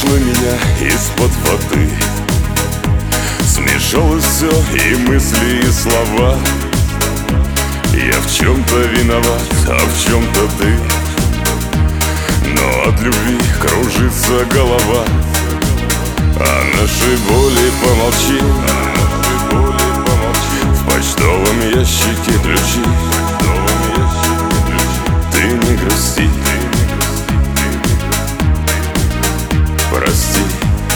Вышла меня из-под воды, смешалось все, и мысли, и слова. Я в чем-то виноват, а в чем-то ты. Но от любви кружится голова. О нашей боли помолчи, в почтовом ящике ключи. Ты не грусти, прости.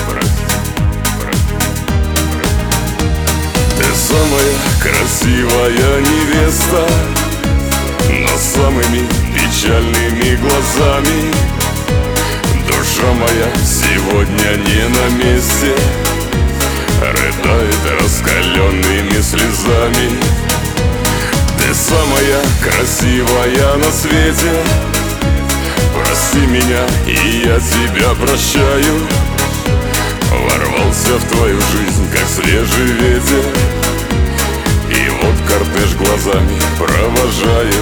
Ты самая красивая невеста, но самыми печальными глазами. Душа моя сегодня не на месте, рыдает раскаленными слезами. Ты самая красивая на свете, прости меня, и я тебя прощаю. Ворвался в твою жизнь, как свежий ветер, и вот кортеж глазами провожаю.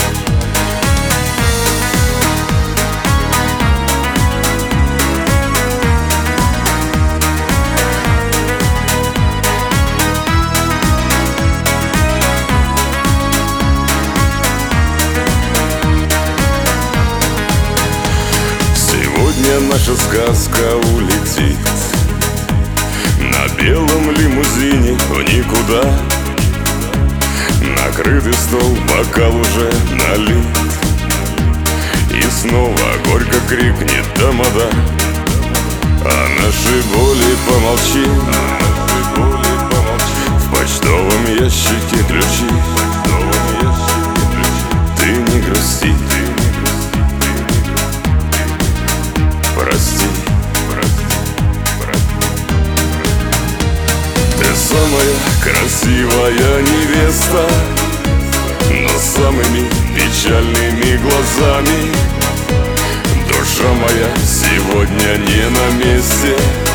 Сегодня наша сказка улетит на белом лимузине в никуда. Накрытый стол, бокал уже налит, и снова горько крикнет тамада. О нашей боли помолчи, в почтовом ящике ключи. Ты не грусти, прости. Ты самая красивая невеста, но самыми печальными глазами. Душа моя сегодня не на месте,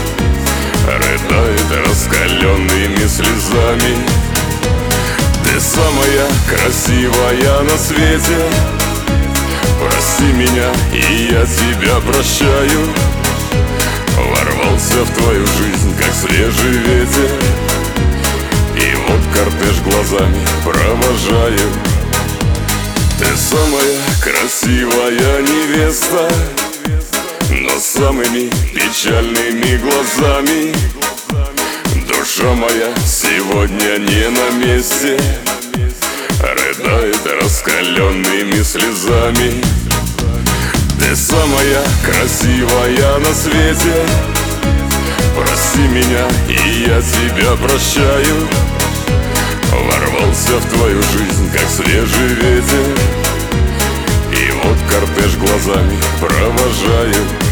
рыдает раскаленными слезами. Ты самая красивая на свете, прости меня, и я тебя прощаю. Ворвался в твою жизнь, как свежий ветер, и вот кортеж глазами провожаю. Ты самая красивая невеста, но самыми печальными глазами. Душа моя сегодня не на месте, рыдает раскаленными слезами. Ты самая красивая на свете, прости меня, и я тебя прощаю. Ворвался в твою жизнь, как свежий ветер, и вот кортеж глазами провожаю.